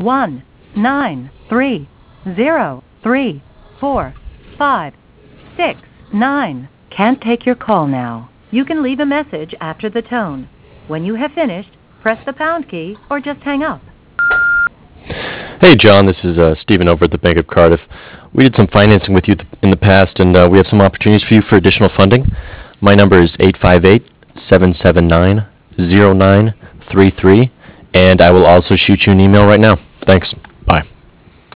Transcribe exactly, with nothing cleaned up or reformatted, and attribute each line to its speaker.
Speaker 1: one nine three zero three four five six nine. Can't take your call now. You can leave a message after the tone. When you have finished, press the pound key or just hang up.
Speaker 2: Hey, John, this is uh, Stephen over at the Bank of Cardiff. We did some financing with you th- in the past, and uh, we have some opportunities for you for additional funding. My number is eight five eight, seven seven nine, zero nine three three, and I will also shoot you an email right now. Thanks.